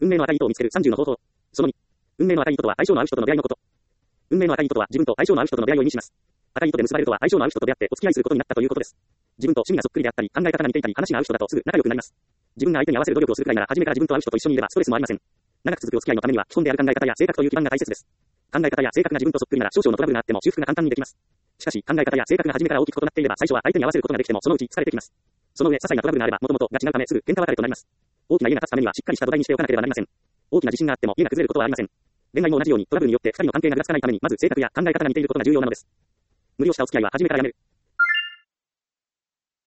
運命の赤い糸を見つける30の方法。その2。運命の赤い糸とは相性の合う人との出会いのこと。運命の赤い糸とは自分と相性の合う人との出会いを意味します。赤い糸で結ばれるとは相性の合う人と出会ってお付き合いすることになったということです。自分と趣味がそっくりであったり、考え方が似ていたり、話が合う人だとすぐ仲良くなります。自分が相手に合わせる努力をするくらいなら、初めから自分と合う人と一緒にいればストレスもありません。長く続くお付き合いのためには、基本である考え方や性格という基盤が大切です。考え方や性格が自分とそっくりなら少々のトラブルがあっても修復が簡単にできます。しかし、考え方や性格が初めから大きく異なっていれば、最初は相手に合わせることができても、そのうち疲れてきます。その上、些細なトラブルがあれば、もともとが違うため、すぐ喧嘩別れとなります。大きな家が建つためには、しっかりした土台にしておかなければなりません。大きな地震があっても、家が崩れることはありません。恋愛も同じように、トラブルによって二人の関係がぐらつかないために、まず性格や考え方が似ていることが重要なのです。無理をしたお付き合いは初めからやめる。